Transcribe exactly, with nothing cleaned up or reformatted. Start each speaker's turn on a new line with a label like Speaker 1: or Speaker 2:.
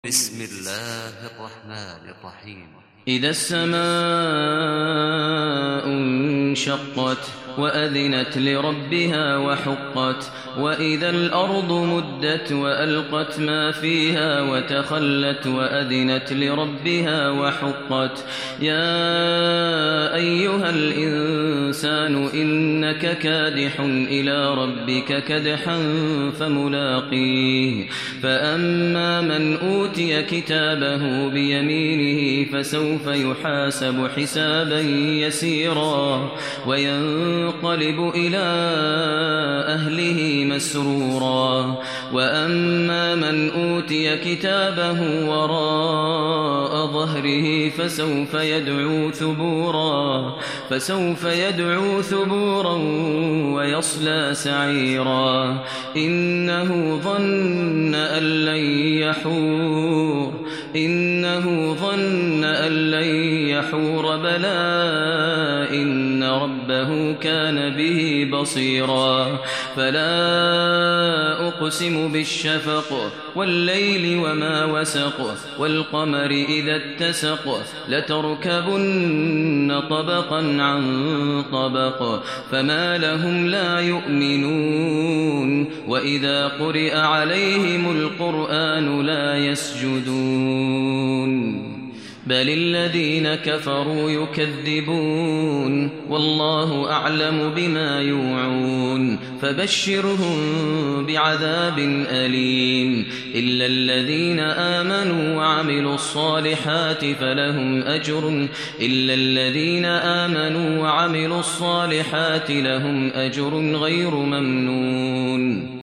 Speaker 1: بسم الله الرحمن الرحيم.
Speaker 2: إذا السماء انشقت وأذنت لربها وحقت وإذا الأرض مدت وألقت ما فيها وتخلت وأذنت لربها وحقت يا أيها الإنسان إنك كادح إلى ربك كدحا فملاقيه فأما من أوتي كتابه بيمينه فسوف يحاسب حسابا يسيرا وينقلب إلى أهله مسرورا وأما من أوتي كتابه وراء ظهره فسوف يدعو ثبورا فسوف يدعو ثبورا ويصلى سعيرا إنه ظن أن لن يحور إنه ظن أن لن يحور بلى إن ربه كان به بصيرا فلا أقسم بالشفق والليل وما وسق والقمر إذا اتسق لتركبن طبقا عن طبق فما لهم لا يؤمنون وإذا قرئ عليهم القرآن لا يسجدون بل الذين كفروا يكذبون والله أعلم بما يوعون فبشرهم بعذاب أليم إلا الذين آمنوا وعملوا الصالحات فلهم أجر إلا الذين آمنوا وعملوا الصالحات لهم أجر غير ممنون